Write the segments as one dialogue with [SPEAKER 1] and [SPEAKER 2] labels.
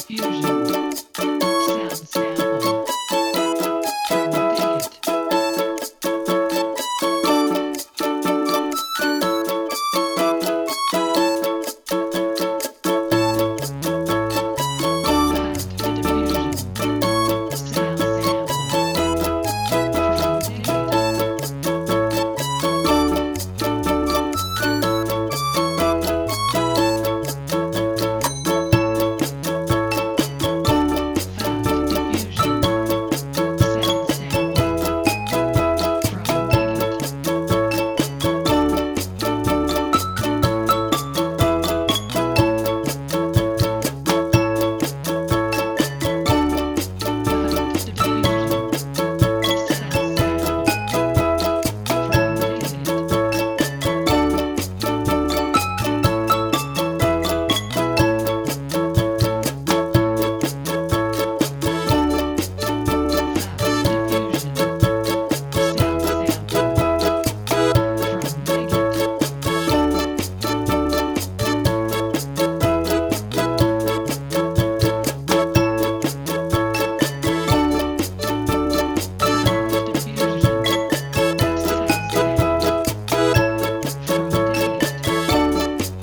[SPEAKER 1] Diffusion. Sound sample. From Digit. Fact diffusion. Sound sample. From Digit. Fact diffusion. Sound sample. From Digit. Fact diffusion. Sound sample. From Digit. Fact diffusion. Sound sample. From Digit. Fact diffusion. Sound sample. From Digit.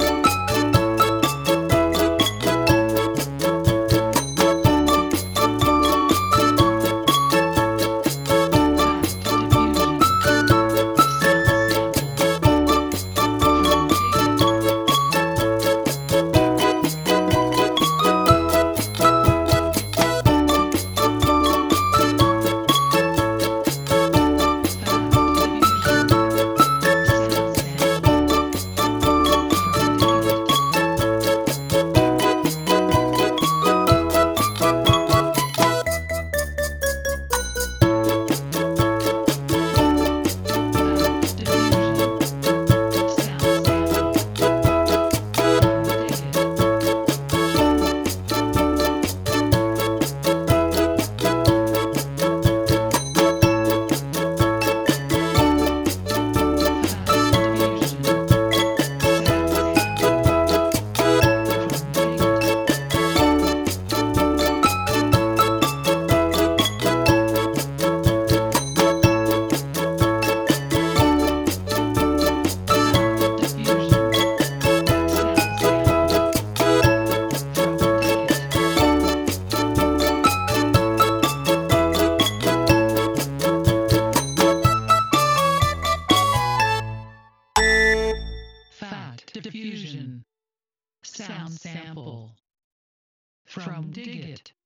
[SPEAKER 1] Fact diffusion. Sound sample. From Digit. Fact diffusion. Sound sample. From Digit. Fact diffusion. Sound sample. From Digit. Fact diffusion. Sound sample. From Digit. Fact diffusion. Sound sample. From Digit. Fact diffusion. Sound sample. From Digit.